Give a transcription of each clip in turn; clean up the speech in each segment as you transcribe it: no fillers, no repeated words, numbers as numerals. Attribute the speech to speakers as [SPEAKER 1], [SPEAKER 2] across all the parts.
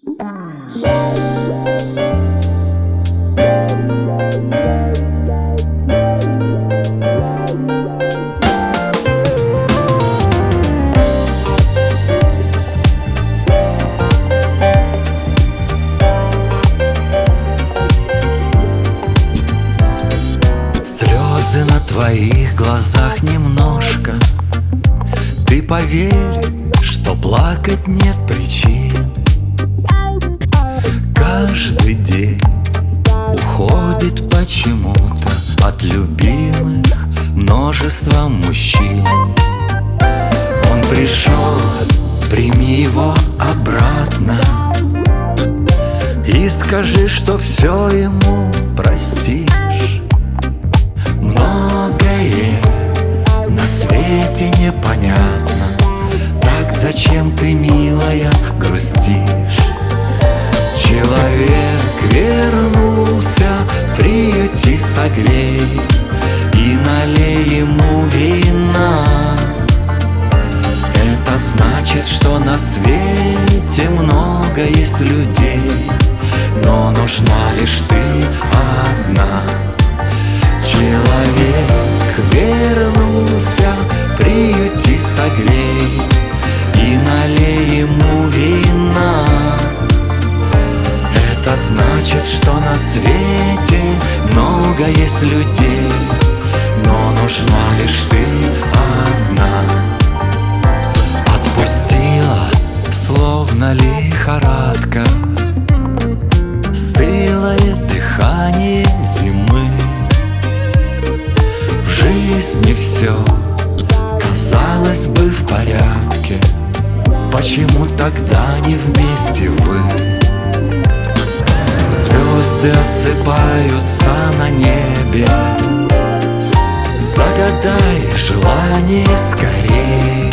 [SPEAKER 1] Слезы на твоих глазах немножко. Ты поверь, что плакать нет причин. Каждый день уходит почему-то от любимых множество мужчин. Он пришел, прими его обратно и скажи, что все ему простишь. Многое на свете непонятно, так зачем ты, милая, грустишь? Человек вернулся, приюти, согрей и налей ему вина. Это значит, что на свете много есть людей, но нужна лишь ты одна. Человек вернулся, приюти, согрей и налей ему вина. Это значит, что на свете много есть людей, но нужна лишь ты одна. Отпустила, словно лихорадка, стылое дыхание зимы. В жизни все, казалось бы, в порядке. Почему тогда не вместе вы? Звезды осыпаются на небе. Загадай желание скорей.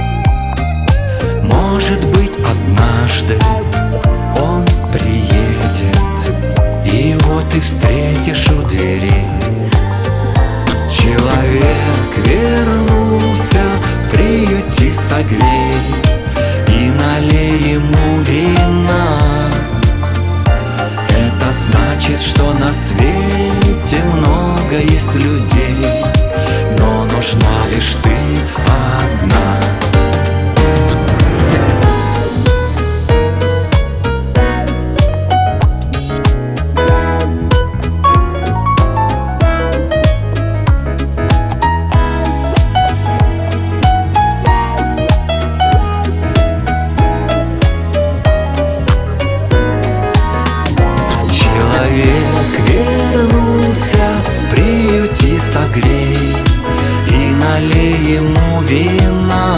[SPEAKER 1] Может быть, однажды он приедет, и его ты встретишь у дверей. Человек вернулся, приюти, согрей и налей ему вина. Это значит, что на свете много есть людей, но нужна лишь ты одна. Человек вернулся, приюти, согрей и налей ему вина.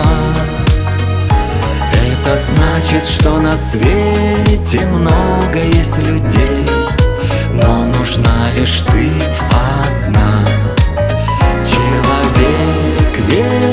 [SPEAKER 1] Это значит, что на свете много есть людей, но нужна лишь ты одна. Человек вернулся,